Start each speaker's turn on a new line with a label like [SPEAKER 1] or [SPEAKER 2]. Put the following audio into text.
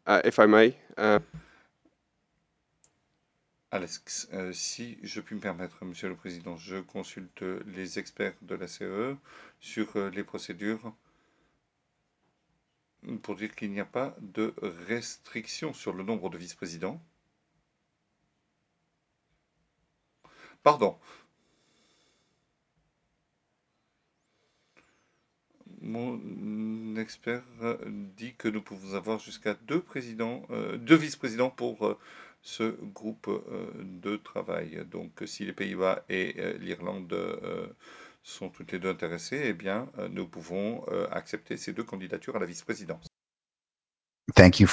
[SPEAKER 1] if I may.
[SPEAKER 2] Alex, si je puis me permettre, Monsieur le Président, je consulte les experts de la CE sur les procédures pour dire qu'il n'y a pas de restriction sur le nombre de vice-présidents. Pardon, mon expert dit que nous pouvons avoir jusqu'à deux vice-présidents pour ce groupe de travail. Donc, si les Pays-Bas et l'Irlande sont toutes les deux intéressés, eh bien, nous pouvons accepter ces deux candidatures à la vice-présidence.
[SPEAKER 3] Thank you